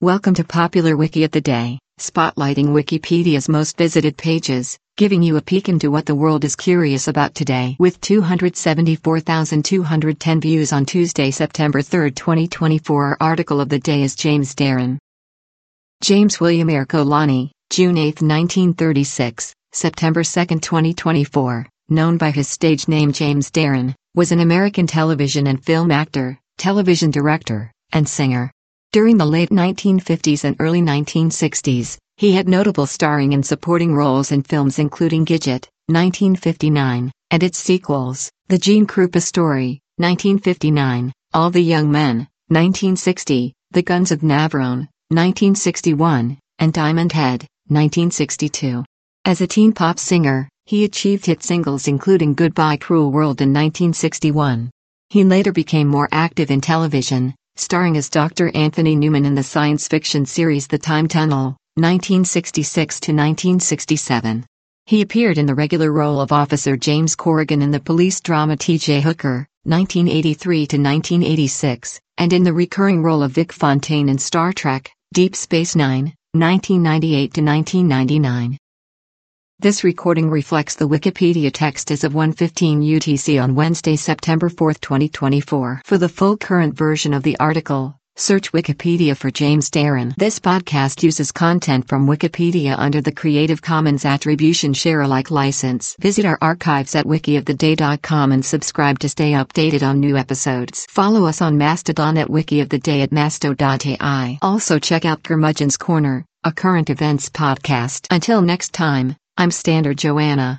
Welcome to Popular Wiki of the Day, spotlighting Wikipedia's most visited pages, giving you a peek into what the world is curious about today. With 274,210 views on Tuesday, September 3, 2024, our article of the day is James Darren. James William Ercolani, June 8, 1936, September 2, 2024, known by his stage name James Darren, was an American television and film actor, television director, and singer. During the late 1950s and early 1960s, he had notable starring and supporting roles in films including Gidget, 1959, and its sequels, The Gene Krupa Story, 1959, All the Young Men, 1960, The Guns of Navarone, 1961, and Diamond Head, 1962. As a teen pop singer, he achieved hit singles including Goodbye Cruel World in 1961. He later became more active in television, starring as Dr. Anthony Newman in the science fiction series The Time Tunnel, 1966 to 1967. He appeared in the regular role of Officer James Corrigan in the police drama T.J. Hooker, 1983 to 1986, and in the recurring role of Vic Fontaine in Star Trek, Deep Space Nine, 1998 to 1999. This recording reflects the Wikipedia text as of 1:15 UTC on Wednesday, September 4, 2024. For the full current version of the article, search Wikipedia for James Darren. This podcast uses content from Wikipedia under the Creative Commons Attribution Share-alike license. Visit our archives at wikioftheday.com and subscribe to stay updated on new episodes. Follow us on Mastodon at wikioftheday@masto.ai. Also check out Curmudgeon's Corner, a current events podcast. Until next time, I'm Standard Joanna.